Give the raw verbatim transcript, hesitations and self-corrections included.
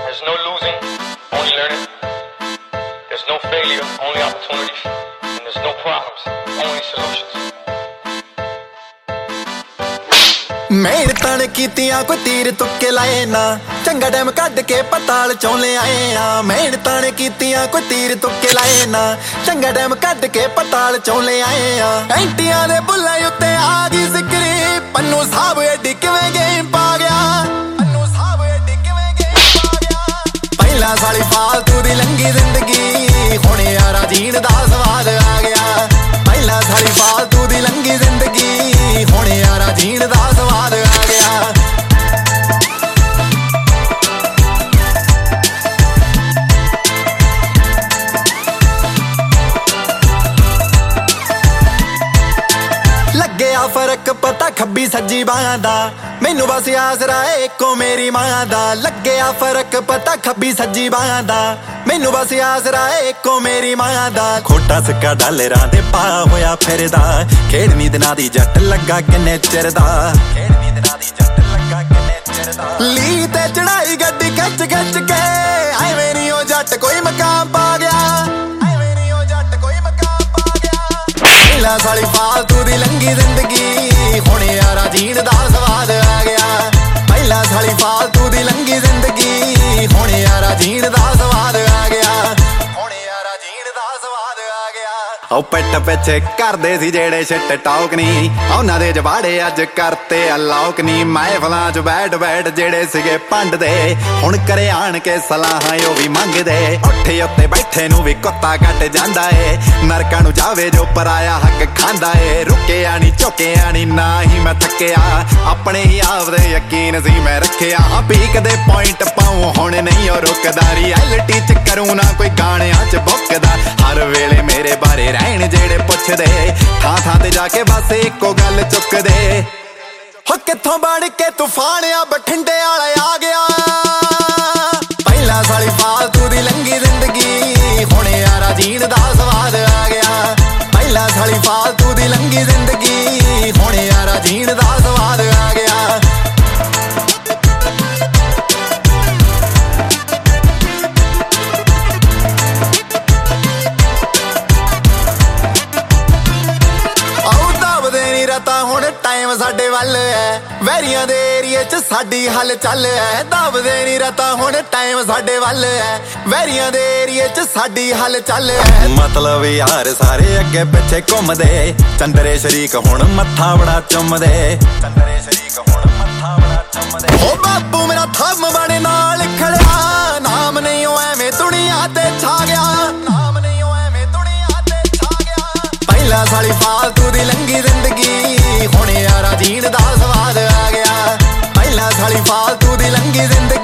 There's no losing, only learning. There's no failure, only opportunities. And there's no problems, only solutions. ਮਿਹਨਤਾਂ ਨੇ ਕੀਤੀਆਂ ਕੋਈ ਤੀਰ ਤੁੱਕੇ ਲਾਏ ਨਾ ਚੰਗਾ ਟਾਈਮ ਕੱਢ ਕੇ ਪਤਾਲ ਚੋਂ ਲੈ ਆਏ ਆ ਮਿਹਨਤਾਂ ਨੇ ਕੀਤੀਆਂ ਕੋਈ ਤੀਰ ਤੁੱਕੇ ਲਾਏ ਨਾ ਚੰਗਾ ਟਾਈਮ ਕੱਢ ਕੇ ਪਤਾਲ ਚੋਂ ਲੈ ਆਏ ਆ ਐਂਟੀਆਂ ਦੇ ਬੁੱਲਾਂ ਉੱਤੇ ਆ ਗਈ ਜ਼ਿਕਰੀ ਪੰਨੂ ਸਾਹਿਬ ਐਡੀ ਕਿਵੇਂ ਗੇਮ ਪਾ ਗਿਆ ਪੰਨੂ ਸਾਹਿਬ ਐਡੀ ਕਿਵੇਂ ਗੇਮ ਪਾ ਗਿਆ ਪਹਿਲਾਂ ਸਾਲੀ ਫਾਲਤੂ ਦੀ ਲੰਗੀ ਜ਼ਿੰਦਗੀ ਹੁਣ ਯਾਰਾ ਜੀਣ ਦਾ ਸਵਾਦ ਆ ਗਿਆ ਪਹਿਲਾਂ ਸਾਲੀ ਫਾਲਤੂ ਦੀ ਲੰਗੀ ਜ਼ਿੰਦਗੀ ਹੁਣ ਯਾਰਾ ਜੀਣ ਦਾ ਸਵਾਦ ਆ ਗਿਆ ਲੱਗਿਆ ਫਰਕ ਪਤਾ ਖੱਬੀ ਸੱਜੀ ਬਾਹਾਂ ਦਾ ਮੈਨੂੰ ਬਸ ਆਸਰਾ ਏ ਇੱਕੋ ਮੇਰੀ ਮਾਂ ਦਾ ਲੱਗਿਆ ਫਰਕ ਪਤਾ ਖੱਬੀ ਸੱਜੀ ਬਾਹਾਂ ਦਾ ਮੈਨੂੰ ਬਸ ਆਸਰਾ ਏ ਇੱਕੋ ਮੇਰੀ ਮਾਂ ਦਾ ਖੋਟਾ ਸਿੱਕਾ ਡਾਲਰਾਂ ਦੇ ਪਾ ਹੋਇਆ ਫਿਰਦਾ ਖੇਡਵੀਂ ਦਿਨਾਂ ਦੀ ਜੱਟ ਲੱਗਾ ਕਿੰਨੇ ਚਿਰ ਦਾ ਖੇਡਵੀਂ ਦਿਨਾਂ ਦੀ ਜੱਟ ਲੱਗਾ ਕਿੰਨੇ ਚਿਰ ਦਾ ਲੀ ਤੇ ਚੜਾਈ ਗੱਡੀ ਖਿੱਚ ਖਿੱਚ ਕੇ ਐਵੇਂ ਨੀ ਉਹ ਜੱਟ ਕੋਈ ਮਕਾਮ ਪਾ ਗਿਆ ਐਵੇਂ ਨੀ ਉਹ ਜੱਟ ਕੋਈ ਮਕਾਮ ਪਾ ਗਿਆ ਪਹਿਲਾਂ ਸਾਲੀ ਫਾਲਤੂ ਦੀ ਲੰਗੀ ਜ਼ਿੰਦਗੀ ਹੁਣ ਯਾਰਾ ਜੀਣ ਦਾ ਸਵਾਦ ਆ ਗਿਆ ਪਹਿਲਾਂ ਸਾਲੀ ਫਾਲਤੂ ਦੀ ਲੰਗੀ ਜ਼ਿੰਦਗੀ ਹੁਣ ਯਾਰਾ ਜੀਣ ਦਾ ਸਵਾਦ ਆ ਗਿਆ ਹੁਣ ਯਾਰਾ ਜੀਣ ਦਾ ਸਵਾਦ ਆ ਗਿਆ ਉਹ ਪਿੱਟ ਪਿੱਛੇ ਕਰਦੇ ਸੀ ਜਿਹੜੇ ਛਿੱਟ ਟੌਕ ਨੀ ਉਹਨਾਂ ਦੇ ਜਵਾੜੇ ਅੱਜ ਕਰਤੇ ਅਲੌਕ ਨੀ ਮਹਿਫਲਾਂ 'ਚ ਬੈਠ ਬੈਠ ਜਿਹੜੇ ਸੀਗੇ ਭੰਡ ਦੇ ਹੁਣ ਕਰੇ ਆਣ ਕੇ ਸਲਾਹਾਂ ਉਹ ਵੀ ਮੰਗਦੇ ਉੱਠੇ ਉੱਤੇ ਬੈਠੇ ਨੂੰ ਵੀ ਕੁੱਤਾ ਕੱਟ ਜਾਂਦਾ ਏ ਨਰਕਾਂ ਨੂੰ ਜਾਵੇ ਜੋ ਪਰਾਇਆ ਹੱਕ ਖਾਂਦਾ ਏ ਰੁਕਿਆ ਨੀ ਝੁਕਿਆ ਨੀ ਨਾ ਹੀ ਮੈਂ ਥੱਕਿਆ ਆਪਣੇ ਹੀ ਆਪਦੇ ਯਕੀਨ ਸੀ ਮੈਂ ਰੱਖਿਆ ਪੀਕ ਦੇ ਪੁਆਇੰਟ ਪਾਉ ਹੁਣ ਨਹੀਂ ਉਹ ਰੁਕਦਾ ਰਿਐਲਿਟੀ 'ਚ ਕਰੂੰ ਨਾ ਕੋਈ ਗਾਣਿਆਂ 'ਚ ਬੁੱਕਦਾ ਹਰ ਵੇਲੇ ਮੇਰੇ ਬਾਰੇ ਰਹਿਣ ਜਿਹੜੇ ਪੁੱਛਦੇ ਥਾਂ ਥਾਂ ਤੇ ਜਾ ਕੇ ਬਸ ਇੱਕੋ ਗੱਲ ਚੁੱਕਦੇ ਹੋ ਕਿੱਥੋਂ ਬਣ ਕੇ ਤੂਫਾਨ ਆ ਬਠਿੰਡੇ ਵਾਲਾ ਆ ਗਿਆ ਪਹਿਲਾਂ ਸਾਲੀ ਫਾਲਤੂ ਦੀ ਲੰਗੀ ਜ਼ਿੰਦਗੀ ਹੁਣ ਯਾਰਾ ਜੀਣ ਦਾ ਸਵਾਦ ਆ ਗਿਆ ਪਹਿਲਾਂ ਸਾਲੀ ਫਾਲਤੂ ਦੀ ਲੰਗੀ ਜ਼ਿੰਦਗੀ ਹੁਣ ਯਾਰਾ ਜੀਣ ਦਾ ਸਵਾਦ ਆ ਗਿਆ ਤਾਂ ਹੁਣ ਟਾਈਮ ਸਾਡੇ ਵੱਲ ਐ ਵੈਰੀਆਂ ਦੇ ਏਰੀਏ 'ਚ ਸਾਡੀ ਹਲ ਚੱਲ ਐ ਦਬਦੇ ਨੀ ਰਤਾ ਹੁਣ ਟਾਈਮ ਸਾਡੇ ਵੱਲ ਐ ਵੈਰੀਆਂ ਦੇ ਏਰੀਏ 'ਚ ਸਾਡੀ ਹਲ ਚੱਲ ਐ ਮਤਲਬ ਯਾਰ ਸਾਰੇ ਅੱਗੇ ਪਿੱਛੇ ਘੁੰਮਦੇ ਚੰਦਰੇ ਸ਼ਰੀਕ ਹੁਣ ਮੱਥਾ ਬੜਾ ਚੁੰਮਦੇ ਚੰਦਰੇ ਸ਼ਰੀਕ ਹੁਣ ਮੱਥਾ ਬੜਾ ਚੁੰਮਦੇ ਓ ਬਾਪੂ ਮੇਰਾ ਥੰਮ ਬਣੇ ਨਾਲ ਖੜਿਆ ਨਾਮ ਨਹੀਂ ਓ ਐਵੇਂ ਦੁਨੀਆ ਤੇ ਛਾ ਗਿਆ ਨਾਮ ਨਹੀਂ ਓ ਐਵੇਂ ਦੁਨੀਆ ਤੇ ਛਾ ਗਿਆ ਪਹਿਲਾਂ ਸਾਲੀ ਫਾਲਤੂ ਦੀ ਲੰਗੀ ਜ਼ਿੰਦਗੀ ਹੁਣ ਯਾਰਾ ਜੀਣ ਦਾ ਸਵਾਦ ਆ ਗਿਆ ਪਹਿਲਾਂ ਸਾਲੀ ਫਾਲਤੂ ਦੀ ਲੰਗੀ ਜ਼ਿੰਦਗੀ